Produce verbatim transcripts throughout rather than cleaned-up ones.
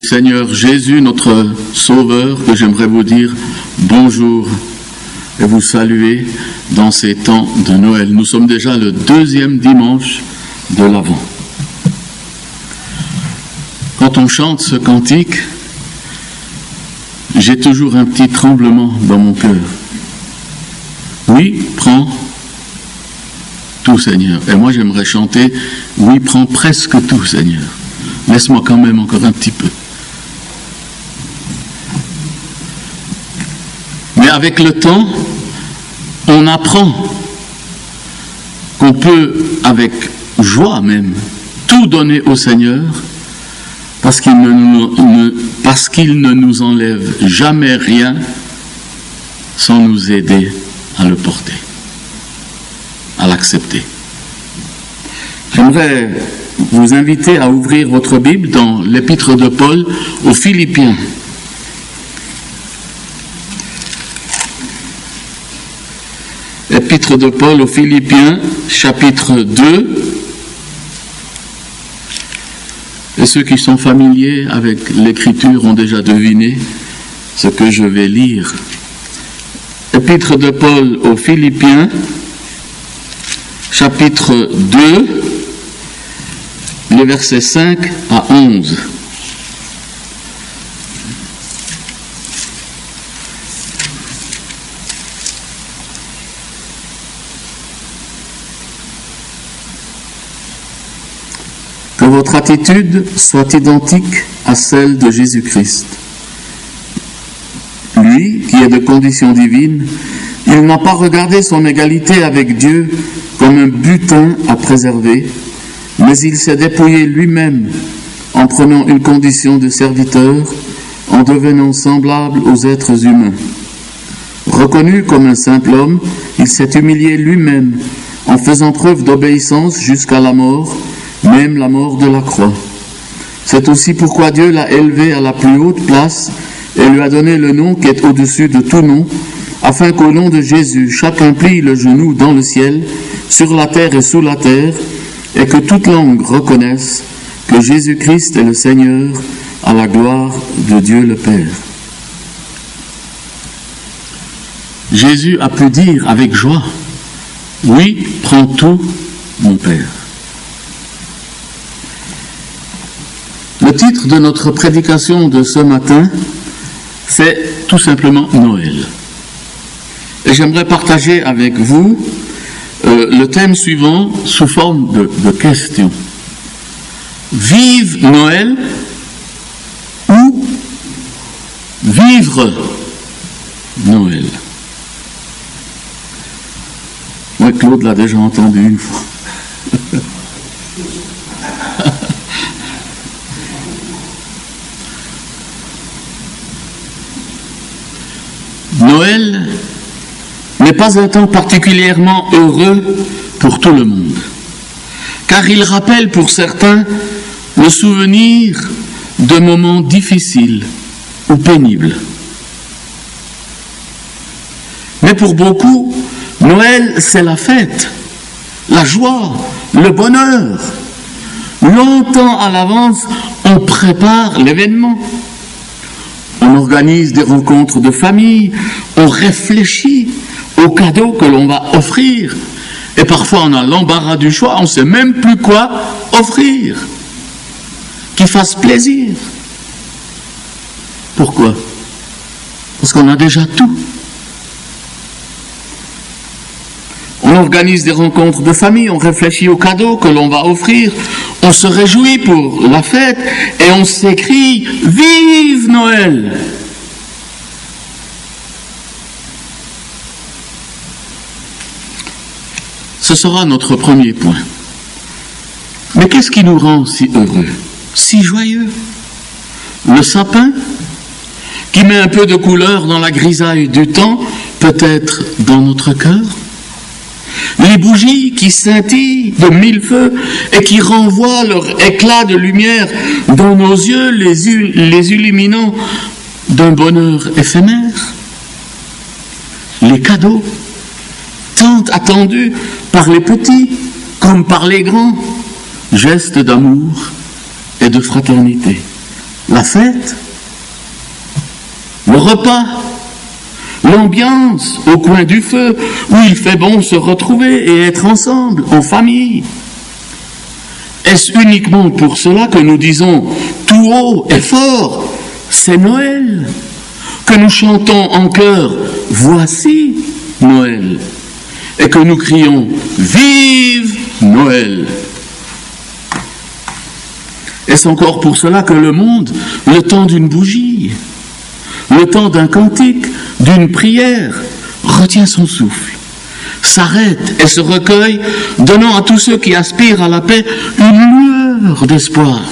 Seigneur Jésus, notre Sauveur, que j'aimerais vous dire bonjour et vous saluer dans ces temps de Noël. Nous sommes déjà le deuxième dimanche de l'Avent. Quand on chante ce cantique, j'ai toujours un petit tremblement dans mon cœur. Oui, prends tout, Seigneur. Et moi, j'aimerais chanter, oui, prends presque tout, Seigneur. Laisse-moi quand même encore un petit peu. Mais avec le temps, on apprend qu'on peut, avec joie même, tout donner au Seigneur parce qu'il ne, ne, parce qu'il ne nous enlève jamais rien sans nous aider à le porter, à l'accepter. J'aimerais vous inviter à ouvrir votre Bible dans l'épître de Paul aux Philippiens. Épître de Paul aux Philippiens, chapitre deux. Et ceux qui sont familiers avec l'écriture ont déjà deviné ce que je vais lire. Épître de Paul aux Philippiens, chapitre deux, les versets cinq à onze. Que votre attitude soit identique à celle de Jésus-Christ. Lui, qui est de condition divine, il n'a pas regardé son égalité avec Dieu comme un butin à préserver, mais il s'est dépouillé lui-même en prenant une condition de serviteur, en devenant semblable aux êtres humains. Reconnu comme un simple homme, il s'est humilié lui-même en faisant preuve d'obéissance jusqu'à la mort, même la mort de la croix. C'est aussi pourquoi Dieu l'a élevé à la plus haute place et lui a donné le nom qui est au-dessus de tout nom, afin qu'au nom de Jésus, chacun plie le genou dans le ciel, sur la terre et sous la terre, et que toute langue reconnaisse que Jésus-Christ est le Seigneur, à la gloire de Dieu le Père. Jésus a pu dire avec joie, « Oui, prends tout, mon Père. » Le titre de notre prédication de ce matin, c'est tout simplement Noël. Et j'aimerais partager avec vous euh, le thème suivant sous forme de, de question. Vive Noël ou vivre Noël? Moi, Claude l'a déjà entendu une fois. Noël n'est pas un temps particulièrement heureux pour tout le monde, car il rappelle pour certains le souvenir de moments difficiles ou pénibles. Mais pour beaucoup, Noël, c'est la fête, la joie, le bonheur. Longtemps à l'avance, on prépare l'événement. On organise des rencontres de famille, on réfléchit aux cadeaux que l'on va offrir. Et parfois on a l'embarras du choix, on ne sait même plus quoi offrir, qui fasse plaisir. Pourquoi? Parce qu'on a déjà tout. On organise des rencontres de famille, on réfléchit aux cadeaux que l'on va offrir, on se réjouit pour la fête et on s'écrie « Vive Noël !» Ce sera notre premier point. Mais qu'est-ce qui nous rend si heureux, si joyeux? Le sapin, qui met un peu de couleur dans la grisaille du temps, peut-être dans notre cœur? Les bougies qui scintillent de mille feux et qui renvoient leur éclat de lumière dans nos yeux, les, les illuminant d'un bonheur éphémère. Les cadeaux, tant attendus par les petits comme par les grands, gestes d'amour et de fraternité. la fête, le repas, l'ambiance au coin du feu, où il fait bon se retrouver et être ensemble, en famille. Est-ce uniquement pour cela que nous disons tout haut et fort, c'est Noël, que nous chantons en chœur, voici Noël, et que nous crions, vive Noël? Est-ce encore pour cela que le monde, le temps d'une bougie, le temps d'un cantique, d'une prière, retient son souffle, s'arrête et se recueille, donnant à tous ceux qui aspirent à la paix une lueur d'espoir?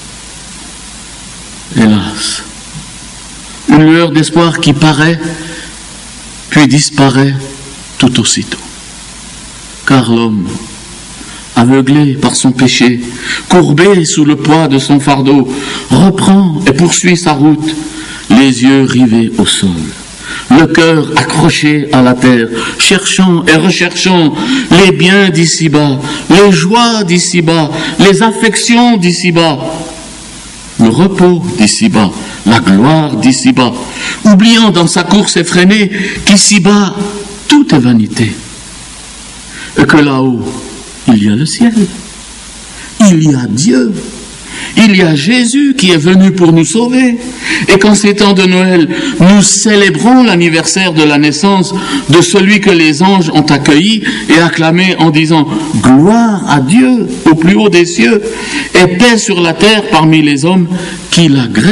Hélas, une lueur d'espoir qui paraît, puis disparaît tout aussitôt. Car l'homme, aveuglé par son péché, courbé sous le poids de son fardeau, reprend et poursuit sa route, les yeux rivés au sol, le cœur accroché à la terre, cherchant et recherchant les biens d'ici-bas, les joies d'ici-bas, les affections d'ici-bas, le repos d'ici-bas, la gloire d'ici-bas, oubliant dans sa course effrénée qu'ici-bas, tout est vanité, et que là-haut, il y a le ciel, il y a Dieu, il y a Jésus qui est venu pour nous sauver. Et qu'en ces temps de Noël, nous célébrons l'anniversaire de la naissance de celui que les anges ont accueilli et acclamé en disant « Gloire à Dieu au plus haut des cieux et paix sur la terre parmi les hommes qui l'agréent. »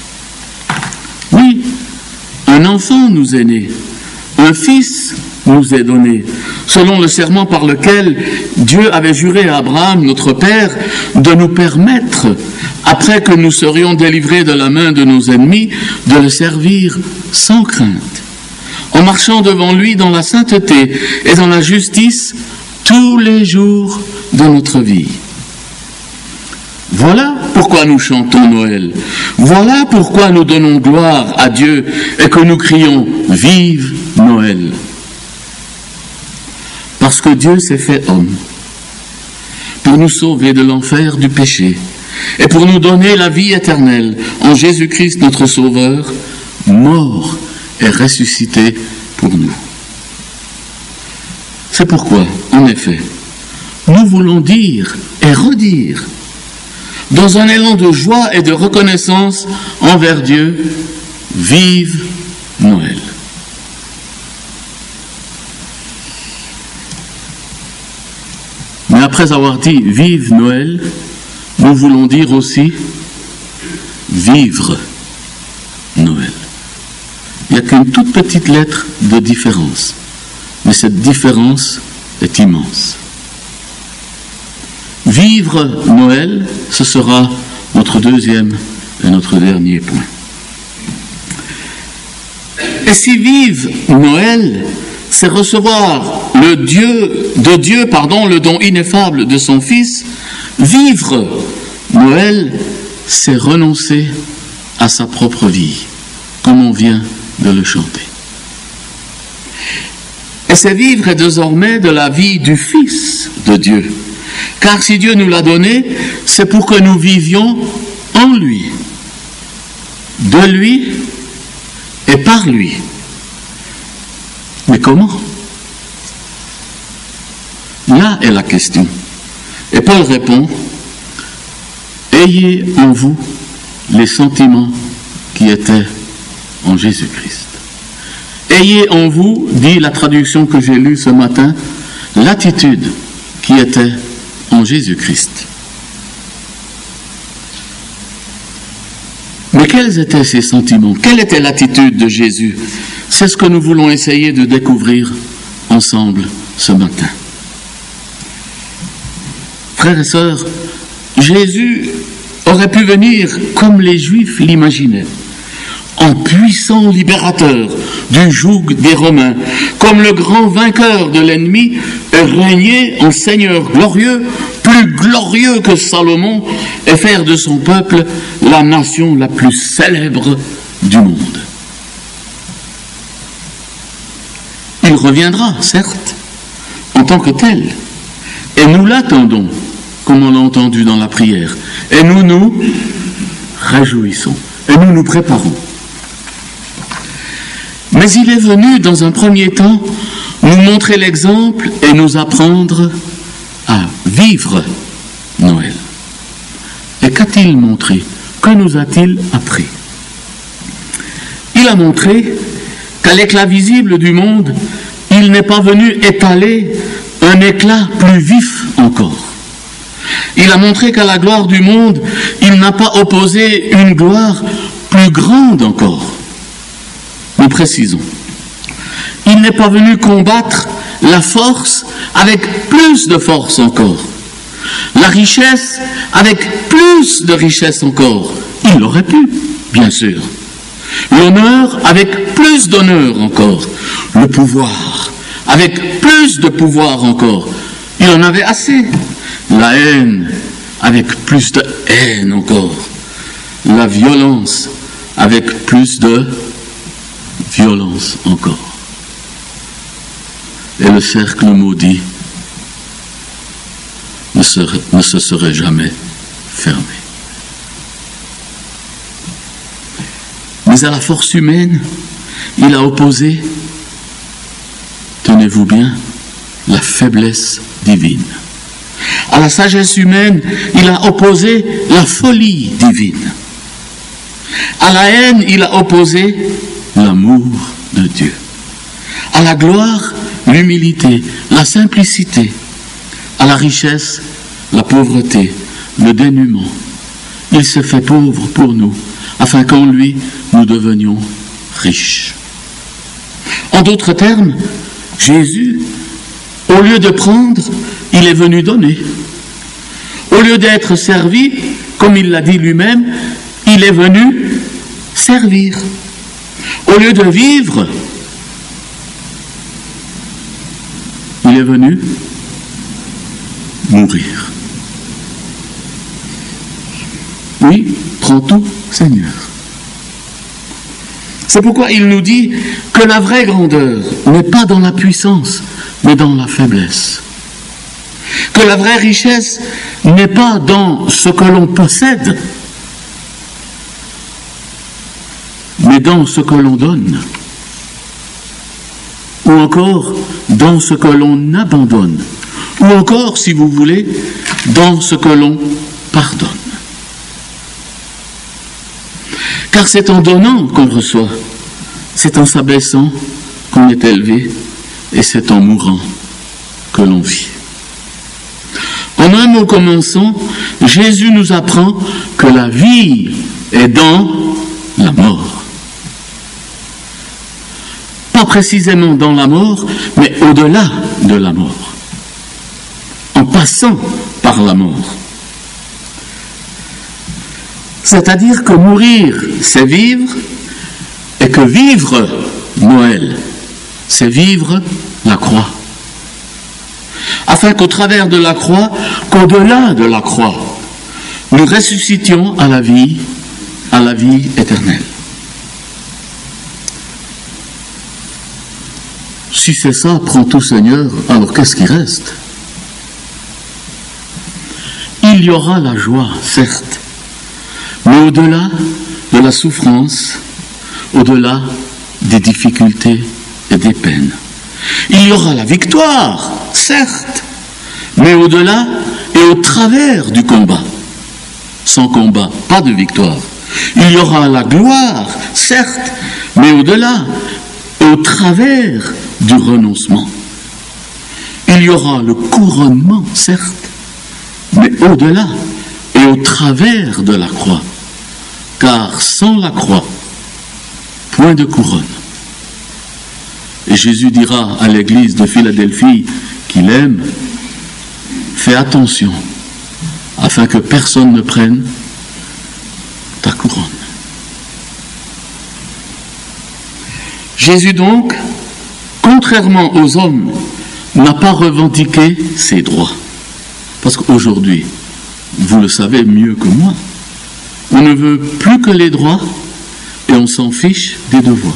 Oui, un enfant nous est né, un fils nous est donné, selon le serment par lequel Dieu avait juré à Abraham, notre père, de nous permettre, après que nous serions délivrés de la main de nos ennemis, de le servir sans crainte, en marchant devant lui dans la sainteté et dans la justice tous les jours de notre vie. Voilà pourquoi nous chantons Noël. Voilà pourquoi nous donnons gloire à Dieu et que nous crions « Vive Noël !» Parce que Dieu s'est fait homme pour nous sauver de l'enfer du péché et pour nous donner la vie éternelle en Jésus-Christ notre Sauveur, mort et ressuscité pour nous. C'est pourquoi, en effet, nous voulons dire et redire, dans un élan de joie et de reconnaissance envers Dieu, vive Noël. Mais après avoir dit « Vive Noël », nous voulons dire aussi « Vivre Noël ». Il n'y a qu'une toute petite lettre de différence, mais cette différence est immense. Vivre Noël, ce sera notre deuxième et notre dernier point. Et si vive Noël, c'est recevoir le Dieu, de Dieu, pardon, le don ineffable de son Fils. Vivre Noël, c'est renoncer à sa propre vie, comme on vient de le chanter. Et c'est vivre désormais de la vie du Fils de Dieu. Car si Dieu nous l'a donné, c'est pour que nous vivions en lui, de lui et par lui. Mais comment? Là est la question. Et Paul répond, ayez en vous les sentiments qui étaient en Jésus-Christ. Ayez en vous, dit la traduction que j'ai lue ce matin, l'attitude qui était en Jésus-Christ. Mais quels étaient ces sentiments? Quelle était l'attitude de Jésus? C'est ce que nous voulons essayer de découvrir ensemble ce matin. Frères et sœurs, Jésus aurait pu venir comme les Juifs l'imaginaient, en puissant libérateur du joug des Romains, comme le grand vainqueur de l'ennemi, et régner en Seigneur glorieux, plus glorieux que Salomon, et faire de son peuple la nation la plus célèbre du monde. Il reviendra, certes, en tant que tel, et nous l'attendons, comme on l'a entendu dans la prière, et nous nous réjouissons et nous nous préparons. Mais il est venu, dans un premier temps, nous montrer l'exemple et nous apprendre à vivre Noël. Et qu'a-t-il montré? Que nous a-t-il appris? Il a montré qu'à l'éclat visible du monde, il n'est pas venu étaler un éclat plus vif encore. Il a montré qu'à la gloire du monde, il n'a pas opposé une gloire plus grande encore. Nous précisons. Il n'est pas venu combattre la force avec plus de force encore. La richesse avec plus de richesse encore. Il l'aurait pu, bien sûr. L'honneur avec plus d'honneur encore. Le pouvoir avec plus de pouvoir encore. Il en avait assez. La haine avec plus de haine encore. La violence avec plus de violence encore. Et le cercle maudit ne, serait, ne se serait jamais fermé. Mais à la force humaine, il a opposé, tenez-vous bien, la faiblesse divine. À la sagesse humaine, il a opposé la folie divine. À la haine, il a opposé l'amour de Dieu. À la gloire, l'humilité, la simplicité. À la richesse, la pauvreté, le dénuement. Il s'est fait pauvre pour nous, afin qu'en lui, nous devenions riches. En d'autres termes, Jésus, au lieu de prendre, il est venu donner. Au lieu d'être servi, comme il l'a dit lui-même, il est venu servir. Au lieu de vivre, il est venu mourir. Oui, prends tout, Seigneur. C'est pourquoi il nous dit que la vraie grandeur n'est pas dans la puissance, mais dans la faiblesse. Que la vraie richesse n'est pas dans ce que l'on possède, mais dans ce que l'on donne. Ou encore dans ce que l'on abandonne. Ou encore, si vous voulez, dans ce que l'on pardonne. Car c'est en donnant qu'on reçoit, c'est en s'abaissant qu'on est élevé, et c'est en mourant que l'on vit. En un mot commençant, Jésus nous apprend que la vie est dans la mort. Pas précisément dans la mort, mais au-delà de la mort. En passant par la mort. C'est-à-dire que mourir, c'est vivre, et que vivre Noël, c'est vivre la croix. Afin qu'au travers de la croix, qu'au-delà de la croix, nous ressuscitions à la vie, à la vie éternelle. Si c'est ça, prends tout Seigneur, alors qu'est-ce qui reste? Il y aura la joie, certes, mais au-delà de la souffrance, au-delà des difficultés et des peines. Il y aura la victoire, certes, mais au-delà et au travers du combat. Sans combat, pas de victoire. Il y aura la gloire, certes, mais au-delà et au travers du renoncement. Il y aura le couronnement, certes, mais au-delà et au travers de la croix. Car sans la croix, point de couronne. Et Jésus dira à l'église de Philadelphie qu'il aime, fais attention, afin que personne ne prenne ta couronne. Jésus donc, contrairement aux hommes, n'a pas revendiqué ses droits. Parce qu'aujourd'hui, vous le savez mieux que moi, on ne veut plus que les droits et on s'en fiche des devoirs.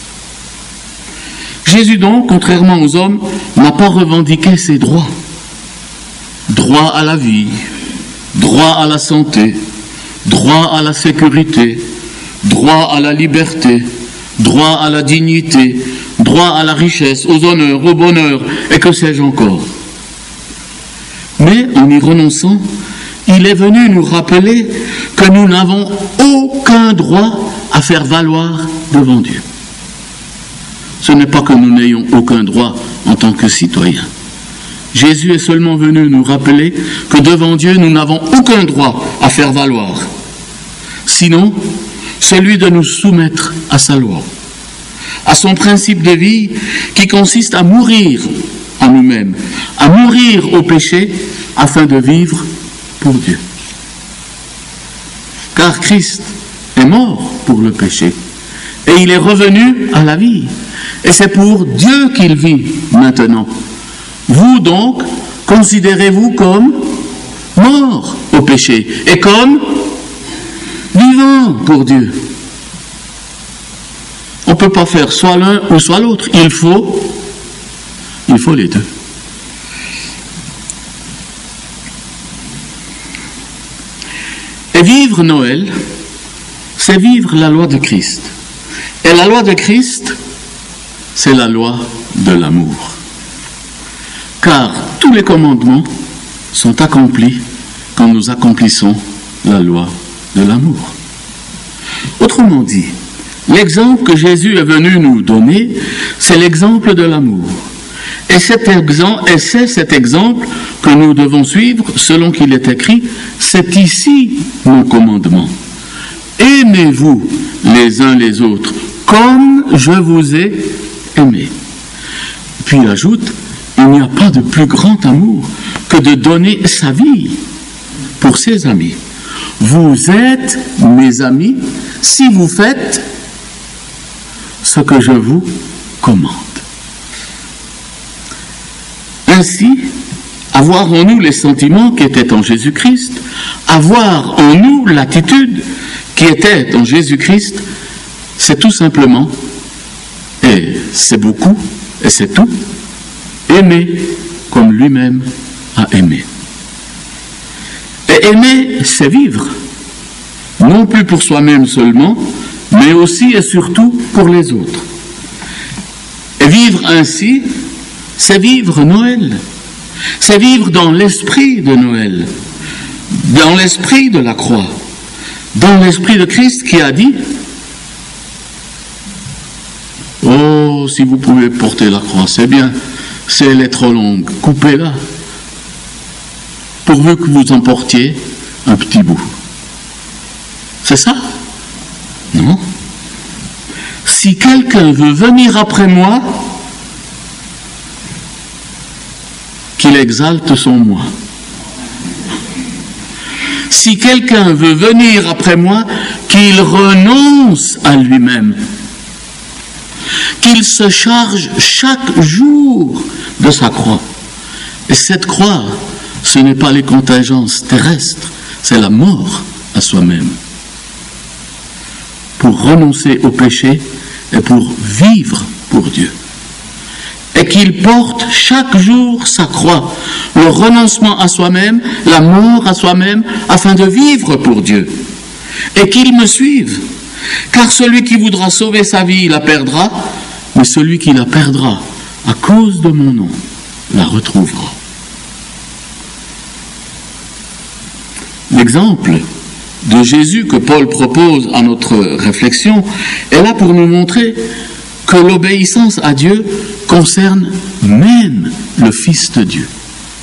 Jésus donc, contrairement aux hommes, n'a pas revendiqué ses droits. Droit à la vie, droit à la santé, droit à la sécurité, droit à la liberté, droit à la dignité, droit à la richesse, aux honneurs, au bonheur, et que sais-je encore. Mais en y renonçant, il est venu nous rappeler que nous n'avons aucun droit à faire valoir devant Dieu. Ce n'est pas que nous n'ayons aucun droit en tant que citoyens. Jésus est seulement venu nous rappeler que devant Dieu, nous n'avons aucun droit à faire valoir. Sinon, celui de nous soumettre à sa loi, à son principe de vie qui consiste à mourir en nous-mêmes, à mourir au péché afin de vivre pour Dieu. Car Christ est mort pour le péché et il est revenu à la vie. Et c'est pour Dieu qu'il vit maintenant. Vous donc, considérez-vous comme mort au péché et comme vivant pour Dieu. On ne peut pas faire soit l'un ou soit l'autre. Il faut, il faut les deux. Et vivre Noël, c'est vivre la loi de Christ. Et la loi de Christ, c'est la loi de l'amour. Car tous les commandements sont accomplis quand nous accomplissons la loi de l'amour. Autrement dit, l'exemple que Jésus est venu nous donner, c'est l'exemple de l'amour. Et, cet exemple, et c'est cet exemple que nous devons suivre selon qu'il est écrit, c'est ici mon commandement. Aimez-vous les uns les autres comme je vous ai aimé. Puis il ajoute, il n'y a pas de plus grand amour que de donner sa vie pour ses amis. Vous êtes mes amis si vous faites ce que je vous commande. Ainsi, avoir en nous les sentiments qui étaient en Jésus-Christ, avoir en nous l'attitude qui était en Jésus-Christ, c'est tout simplement, et c'est beaucoup, et c'est tout, aimer comme lui-même a aimé. Et aimer, c'est vivre, non plus pour soi-même seulement, mais aussi et surtout pour les autres. Et vivre ainsi, c'est vivre Noël. C'est vivre dans l'esprit de Noël, dans l'esprit de la croix, dans l'esprit de Christ qui a dit « Oh, si vous pouvez porter la croix, c'est bien, si elle est trop longue, coupez-la, pourvu que vous en portiez un petit bout. » C'est ça? Non. Si quelqu'un veut venir après moi, qu'il exalte son moi. Si quelqu'un veut venir après moi, qu'il renonce à lui-même, qu'il se charge chaque jour de sa croix. Et cette croix, ce n'est pas les contingences terrestres, c'est la mort à soi-même. Pour renoncer au péché et pour vivre pour Dieu. Et qu'il porte chaque jour sa croix, le renoncement à soi-même, la mort à soi-même, afin de vivre pour Dieu. Et qu'il me suive, car celui qui voudra sauver sa vie la perdra, mais celui qui la perdra à cause de mon nom la retrouvera. L'exemple de Jésus que Paul propose à notre réflexion est là pour nous montrer que l'obéissance à Dieu concerne même le Fils de Dieu.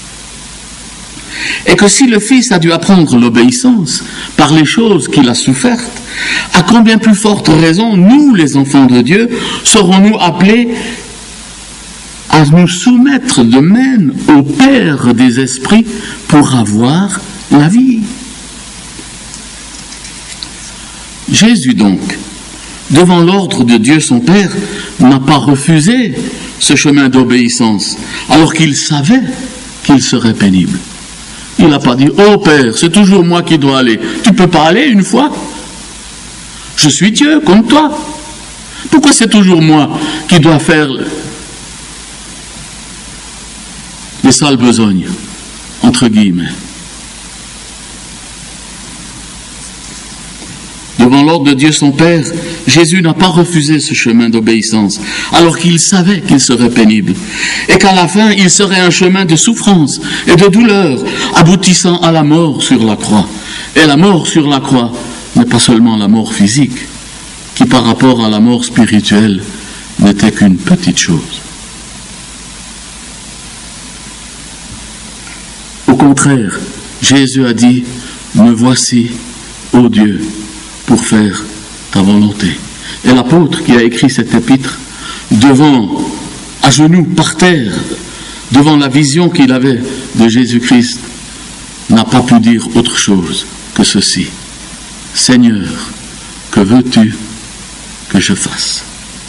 Et que si le Fils a dû apprendre l'obéissance par les choses qu'il a souffertes, à combien plus forte raison, nous, les enfants de Dieu, serons-nous appelés à nous soumettre de même au Père des esprits pour avoir la vie. Jésus donc, devant l'ordre de Dieu son Père, n'a pas refusé ce chemin d'obéissance, alors qu'il savait qu'il serait pénible. Il n'a pas dit « Oh Père, c'est toujours moi qui dois aller. Tu ne peux pas aller une fois? Je suis Dieu, comme toi. Pourquoi c'est toujours moi qui dois faire les sales besognes, entre guillemets ?» devant l'ordre de Dieu son Père, Jésus n'a pas refusé ce chemin d'obéissance, alors qu'il savait qu'il serait pénible, et qu'à la fin, il serait un chemin de souffrance et de douleur, aboutissant à la mort sur la croix. Et la mort sur la croix n'est pas seulement la mort physique, qui par rapport à la mort spirituelle n'était qu'une petite chose. Au contraire, Jésus a dit, « Me voici, ô Dieu, pour faire ta volonté. » Et l'apôtre qui a écrit cet épître, devant, à genoux, par terre, devant la vision qu'il avait de Jésus-Christ, n'a pas pu dire autre chose que ceci. « Seigneur, que veux-tu que je fasse ?»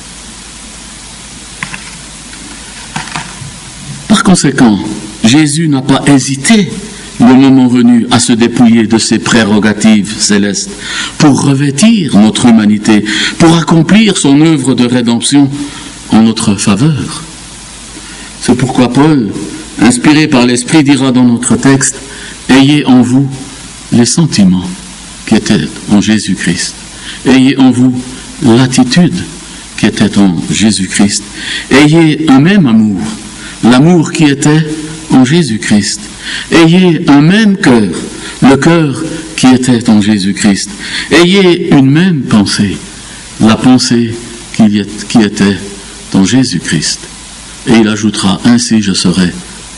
Par conséquent, Jésus n'a pas hésité, le moment venu, à se dépouiller de ses prérogatives célestes pour revêtir notre humanité, pour accomplir son œuvre de rédemption en notre faveur. C'est pourquoi Paul, inspiré par l'Esprit, dira dans notre texte, « Ayez en vous les sentiments qui étaient en Jésus-Christ. Ayez en vous l'attitude qui était en Jésus-Christ. Ayez un même amour, l'amour qui était en Jésus-Christ. Ayez un même cœur, le cœur qui était en Jésus-Christ. Ayez une même pensée, la pensée qui, est, qui était en Jésus-Christ. » Et il ajoutera, « Ainsi je serai consolé. »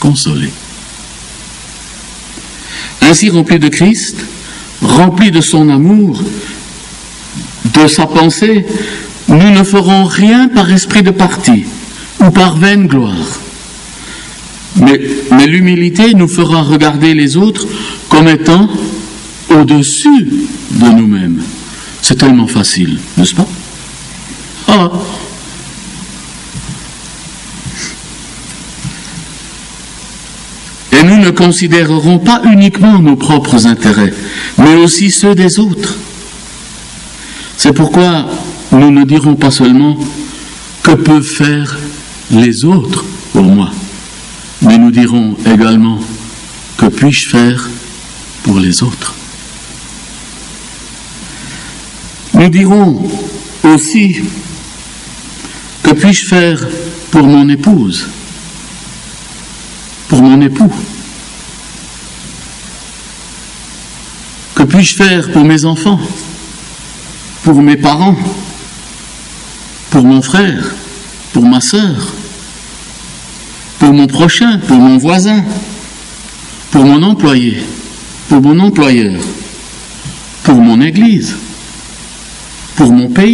Ainsi rempli de Christ, rempli de son amour, de sa pensée, nous ne ferons rien par esprit de parti ou par vaine gloire. Mais, mais l'humilité nous fera regarder les autres comme étant au-dessus de nous-mêmes. C'est tellement facile, n'est-ce pas? Ah. Et nous ne considérerons pas uniquement nos propres intérêts, mais aussi ceux des autres. C'est pourquoi nous ne dirons pas seulement « que peuvent faire les autres pour moi ?» mais nous dirons également « que puis-je faire pour les autres ?» Nous dirons aussi « que puis-je faire pour mon épouse, pour mon époux? Que puis-je faire pour mes enfants, pour mes parents, pour mon frère, pour ma sœur, pour mon prochain, pour mon voisin, pour mon employé, pour mon employeur, pour mon Église, pour mon pays. »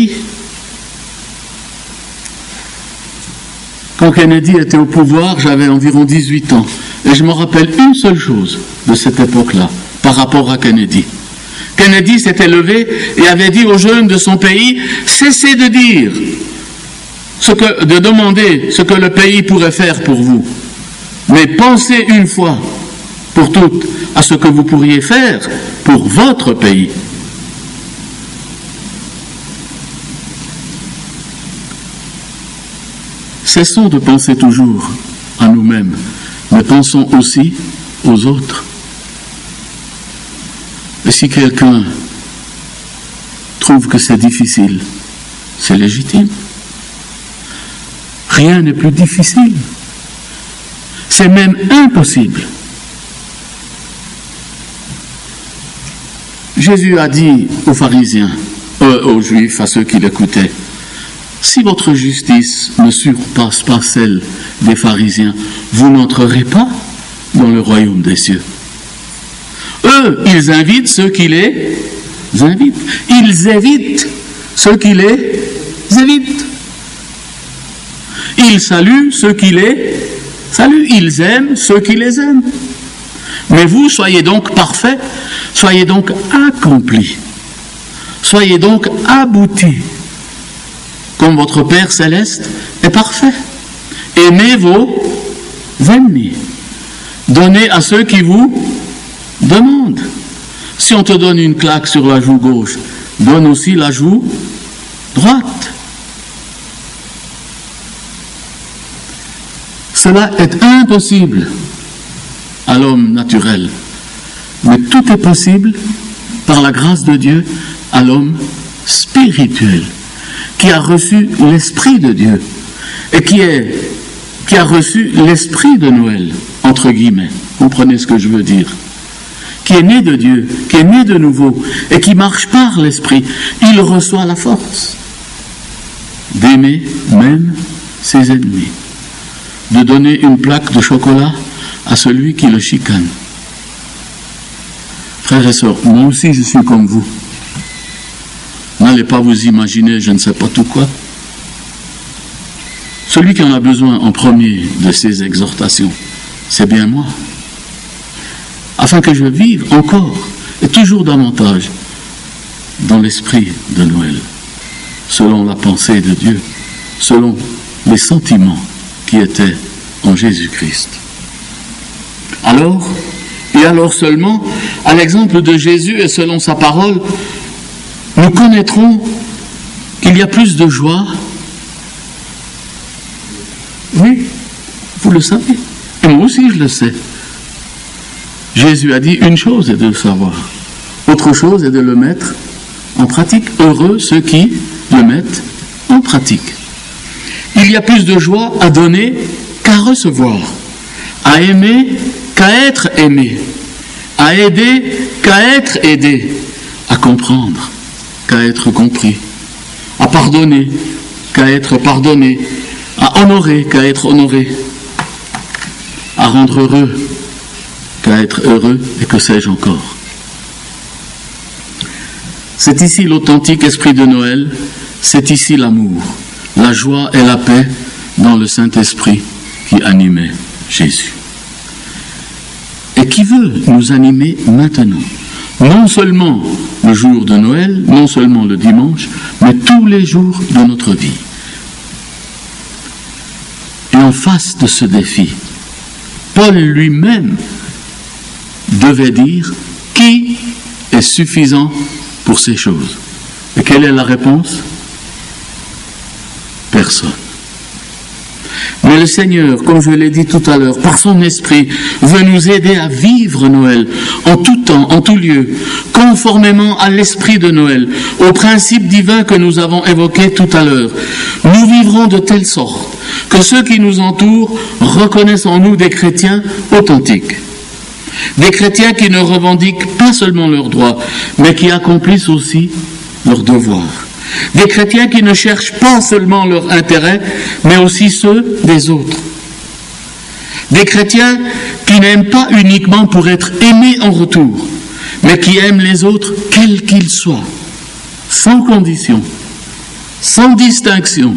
Quand Kennedy était au pouvoir, j'avais environ dix-huit ans. Et je me rappelle une seule chose de cette époque-là, par rapport à Kennedy. Kennedy s'était levé et avait dit aux jeunes de son pays, « Cessez de dire Ce que, de demander ce que le pays pourrait faire pour vous. Mais pensez une fois pour toutes à ce que vous pourriez faire pour votre pays. » Cessons de penser toujours à nous-mêmes, mais pensons aussi aux autres. Et si quelqu'un trouve que c'est difficile, c'est légitime. Rien n'est plus difficile. C'est même impossible. Jésus a dit aux pharisiens, euh, aux juifs, à ceux qui l'écoutaient, « Si votre justice ne surpasse pas celle des pharisiens, vous n'entrerez pas dans le royaume des cieux. » Eux, ils invitent ceux qui les invitent. Ils évitent ceux qui les évitent. Ils saluent ceux qui les saluent. Ils aiment ceux qui les aiment. Mais vous, soyez donc parfaits, soyez donc accomplis, soyez donc aboutis, comme votre Père céleste est parfait. Aimez vos ennemis. Donnez à ceux qui vous demandent. Si on te donne une claque sur la joue gauche, donne aussi la joue droite. Cela est impossible à l'homme naturel, mais tout est possible par la grâce de Dieu à l'homme spirituel, qui a reçu l'Esprit de Dieu et qui, est, qui a reçu l'Esprit de Noël, entre guillemets. Comprenez ce que je veux dire? Qui est né de Dieu, qui est né de nouveau et qui marche par l'Esprit, il reçoit la force d'aimer même ses ennemis, de donner une plaque de chocolat à celui qui le chicane. Frères et sœurs, moi aussi je suis comme vous. N'allez pas vous imaginer je ne sais pas tout quoi. Celui qui en a besoin en premier de ces exhortations, c'est bien moi. Afin que je vive encore et toujours davantage dans l'esprit de Noël, selon la pensée de Dieu, selon les sentiments qui étaient en Jésus-Christ. Alors, et alors seulement, à l'exemple de Jésus et selon sa parole, nous connaîtrons qu'il y a plus de joie. Oui, vous le savez, et moi aussi je le sais. Jésus a dit une chose est de le savoir, autre chose est de le mettre en pratique. Heureux ceux qui le mettent en pratique. Il y a plus de joie à donner qu'à recevoir, à aimer qu'à être aimé, à aider qu'à être aidé, à comprendre qu'à être compris, à pardonner qu'à être pardonné, à honorer qu'à être honoré, à rendre heureux qu'à être heureux, et que sais-je encore. C'est ici l'authentique esprit de Noël, c'est ici l'amour, la joie et la paix dans le Saint-Esprit qui animait Jésus. Et qui veut nous animer maintenant, non seulement le jour de Noël, non seulement le dimanche, mais tous les jours de notre vie. Et en face de ce défi, Paul lui-même devait dire qui est suffisant pour ces choses. Et quelle est la réponse? Personne. Mais le Seigneur, comme je l'ai dit tout à l'heure, par son esprit, veut nous aider à vivre Noël en tout temps, en tout lieu, conformément à l'esprit de Noël, au principe divin que nous avons évoqué tout à l'heure. Nous vivrons de telle sorte que ceux qui nous entourent reconnaissent en nous des chrétiens authentiques. Des chrétiens qui ne revendiquent pas seulement leurs droits, mais qui accomplissent aussi leurs devoirs. Des chrétiens qui ne cherchent pas seulement leur intérêt, mais aussi ceux des autres. Des chrétiens qui n'aiment pas uniquement pour être aimés en retour, mais qui aiment les autres quels qu'ils soient, sans condition, sans distinction,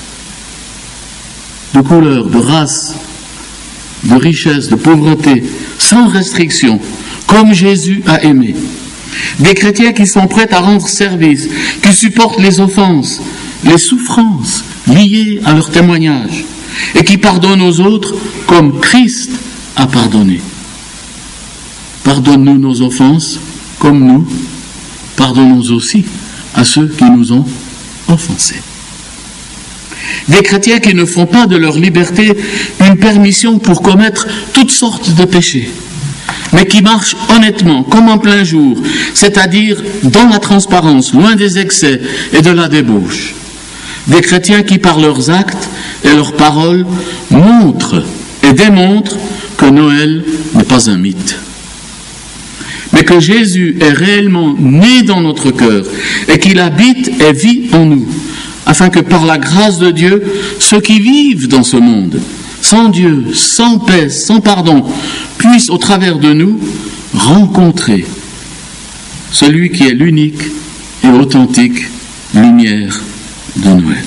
de couleur, de race, de richesse, de pauvreté, sans restriction, comme Jésus a aimé. Des chrétiens qui sont prêts à rendre service, qui supportent les offenses, les souffrances liées à leur témoignage, et qui pardonnent aux autres comme Christ a pardonné. Pardonne-nous nos offenses, comme nous pardonnons aussi à ceux qui nous ont offensés. Des chrétiens qui ne font pas de leur liberté une permission pour commettre toutes sortes de péchés, mais qui marchent honnêtement, comme en plein jour, c'est-à-dire dans la transparence, loin des excès et de la débauche. Des chrétiens qui, par leurs actes et leurs paroles, montrent et démontrent que Noël n'est pas un mythe, mais que Jésus est réellement né dans notre cœur et qu'il habite et vit en nous, afin que par la grâce de Dieu, ceux qui vivent dans ce monde, sans Dieu, sans paix, sans pardon, puissent au travers de nous rencontrer celui qui est l'unique et authentique lumière de Noël.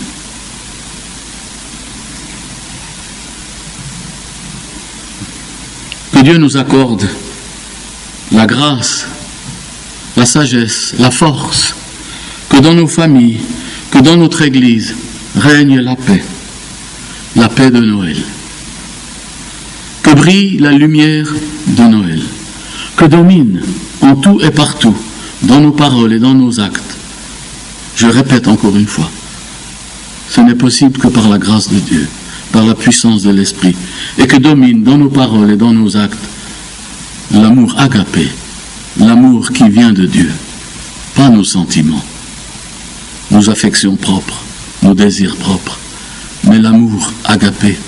Que Dieu nous accorde la grâce, la sagesse, la force, que dans nos familles, que dans notre Église règne la paix, la paix de Noël. Que brille la lumière de Noël, que domine en tout et partout, dans nos paroles et dans nos actes. Je répète encore une fois, ce n'est possible que par la grâce de Dieu, par la puissance de l'Esprit, et que domine dans nos paroles et dans nos actes l'amour agapé, l'amour qui vient de Dieu, pas nos sentiments, nos affections propres, nos désirs propres, mais l'amour agapé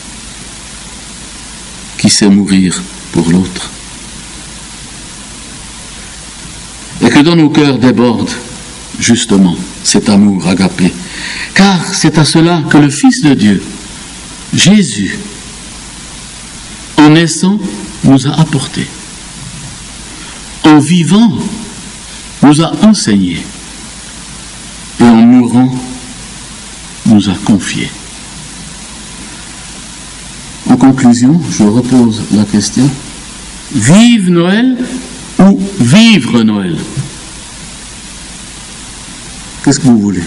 qui sait mourir pour l'autre. Et que dans nos cœurs déborde justement cet amour agapé, car c'est à cela que le Fils de Dieu, Jésus, en naissant, nous a apporté. En vivant, nous a enseigné. Et en mourant, nous a confié. En conclusion, je repose la question: vive Noël ou vivre Noël? Qu'est-ce que vous voulez?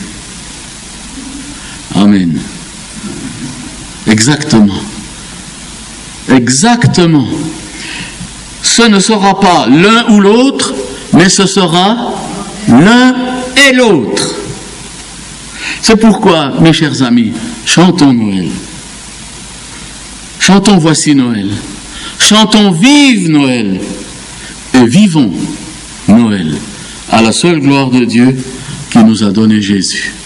Amen. Exactement. Exactement. Ce ne sera pas l'un ou l'autre, mais ce sera l'un et l'autre. C'est pourquoi, mes chers amis, chantons Noël. Chantons Voici Noël. Chantons Vive Noël. Et vivons Noël à la seule gloire de Dieu qui nous a donné Jésus.